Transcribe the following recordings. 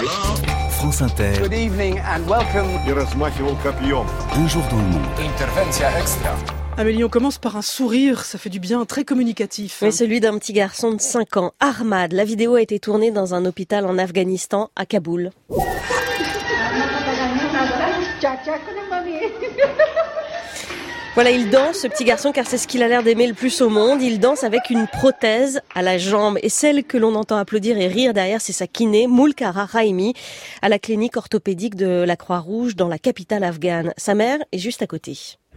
Alors, France Inter. Good evening and welcome. Un jour dans le monde. Intervention extra. Amélie, on commence par un sourire, ça fait du bien, très communicatif. Oui, celui d'un petit garçon de 5 ans, Ahmad. La vidéo a été tournée dans un hôpital en Afghanistan, à Kaboul. Voilà, il danse, ce petit garçon, car c'est ce qu'il a l'air d'aimer le plus au monde. Il danse avec une prothèse à la jambe. Et celle que l'on entend applaudir et rire derrière, c'est sa kiné, Mulkara Raimi, à la clinique orthopédique de la Croix-Rouge dans la capitale afghane. Sa mère est juste à côté.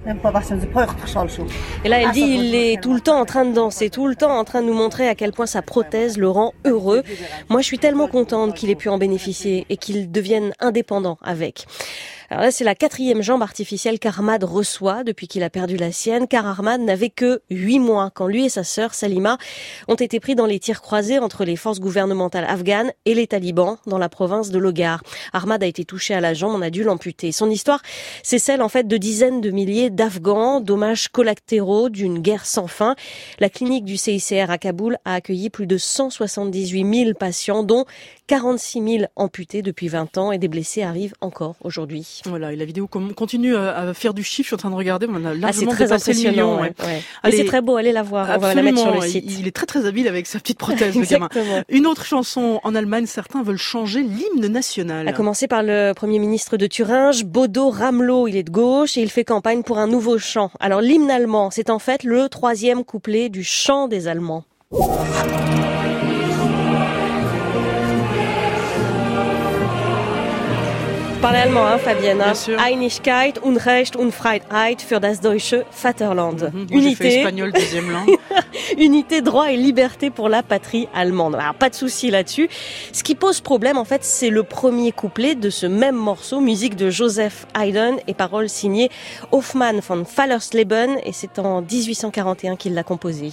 Et là, elle dit, il est tout le temps en train de danser, tout le temps en train de nous montrer à quel point sa prothèse le rend heureux. Moi, je suis tellement contente qu'il ait pu en bénéficier et qu'il devienne indépendant avec. Alors là, c'est la 4e jambe artificielle qu'Ahmad reçoit depuis qu'il a perdu la sienne, car Ahmad n'avait que 8 mois quand lui et sa sœur Salima ont été pris dans les tirs croisés entre les forces gouvernementales afghanes et les talibans dans la province de Logar. Ahmad a été touché à la jambe, on a dû l'amputer. Son histoire, c'est celle en fait de dizaines de milliers d'Afghans, dommages collatéraux d'une guerre sans fin. La clinique du CICR à Kaboul a accueilli plus de 178 000 patients, dont 46 000 amputés depuis 20 ans et des blessés arrivent encore aujourd'hui. Voilà, et la vidéo continue à faire du chiffre, je suis en train de regarder, on a largement c'est très dépassé le million. ouais. Allez, c'est très beau, allez la voir, on va la mettre sur le site. Il est très très habile avec sa petite prothèse, le gamin. Une autre chanson en Allemagne, certains veulent changer l'hymne national. À commencer par le Premier ministre de Thuringe, Bodo Ramelow, il est de gauche et il fait campagne pour un nouveau chant. Alors l'hymne allemand, c'est en fait le 3e couplet du chant des Allemands. Parlez allemand, hein, Fabienne. Einigkeit, Unrecht und Freiheit für das deutsche Vaterland. Unité. J'ai fait espagnol, deuxième langue. Unité, droit et liberté pour la patrie allemande. Alors, pas de souci là-dessus. Ce qui pose problème, en fait, c'est le premier couplet de ce même morceau, musique de Joseph Haydn et paroles signées Hoffmann von Fallersleben, et c'est en 1841 qu'il l'a composé.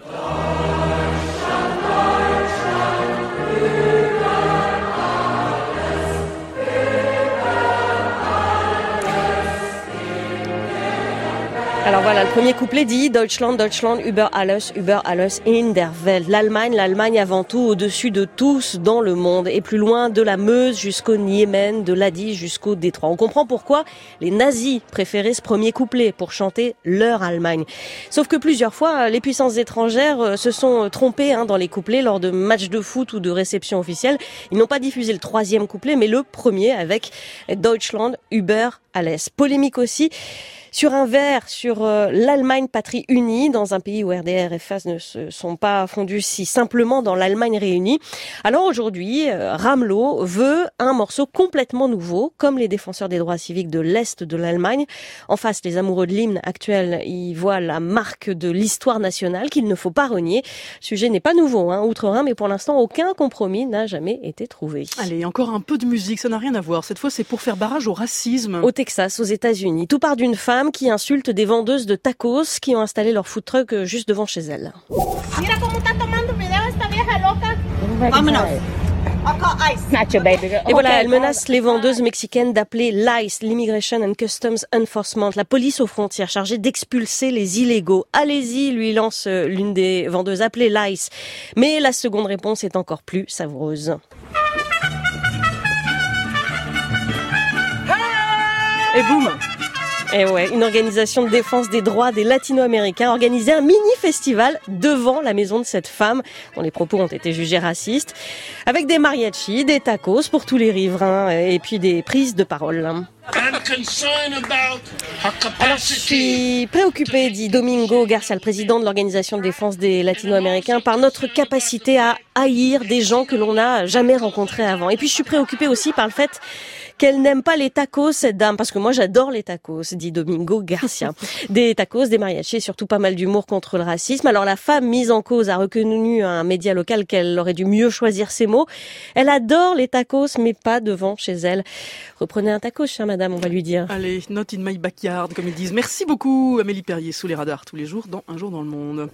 Alors voilà, le premier couplet dit Deutschland, Deutschland, über alles in der Welt. L'Allemagne avant tout, au-dessus de tous dans le monde. Et plus loin, de la Meuse jusqu'au Niémen, de l'Adi jusqu'au Détroit. On comprend pourquoi les nazis préféraient ce premier couplet pour chanter leur Allemagne. Sauf que plusieurs fois, les puissances étrangères se sont trompées dans les couplets lors de matchs de foot ou de réceptions officielles. Ils n'ont pas diffusé le 3e couplet, mais le premier avec Deutschland über alles. Polémique aussi sur un vers sur l'Allemagne patrie unie, dans un pays où RDR et FAS ne se sont pas fondus si simplement dans l'Allemagne réunie. Alors aujourd'hui, Ramelow veut un morceau complètement nouveau, comme les défenseurs des droits civiques de l'Est de l'Allemagne. En face, les amoureux de l'hymne actuel, ils voient la marque de l'histoire nationale qu'il ne faut pas renier. Le sujet n'est pas nouveau, outre-Rhin, mais pour l'instant, aucun compromis n'a jamais été trouvé. Allez, encore un peu de musique, ça n'a rien à voir. Cette fois, c'est pour faire barrage au racisme. Au Texas, aux États-Unis. Tout part d'une femme qui insulte des vendeuses de tacos qui ont installé leur food truck juste devant chez elle. Et voilà, elle menace les vendeuses mexicaines d'appeler l'ICE, l'Immigration and Customs Enforcement, la police aux frontières chargée d'expulser les illégaux. Allez-y, lui lance l'une des vendeuses, appelez l'ICE. Mais la seconde réponse est encore plus savoureuse. Et boum! Et ouais, une organisation de défense des droits des latino-américains a organisé un mini-festival devant la maison de cette femme, dont les propos ont été jugés racistes, avec des mariachis, des tacos pour tous les riverains, et puis des prises de parole. Alors, je suis préoccupé, dit Domingo Garcia, le président de l'organisation de défense des latino-américains, par notre capacité à haïr des gens que l'on n'a jamais rencontrés avant. Et puis, je suis préoccupé aussi par le fait qu'elle n'aime pas les tacos, cette dame, parce que moi j'adore les tacos, dit Domingo Garcia. Des tacos, des mariachis et surtout pas mal d'humour contre le racisme. Alors la femme mise en cause a reconnu à un média local qu'elle aurait dû mieux choisir ses mots. Elle adore les tacos, mais pas devant chez elle. Reprenez un tacos, chère madame, on va lui dire. Allez, not in my backyard, comme ils disent. Merci beaucoup, Amélie Perrier, sous les radars, tous les jours dans Un jour dans le monde.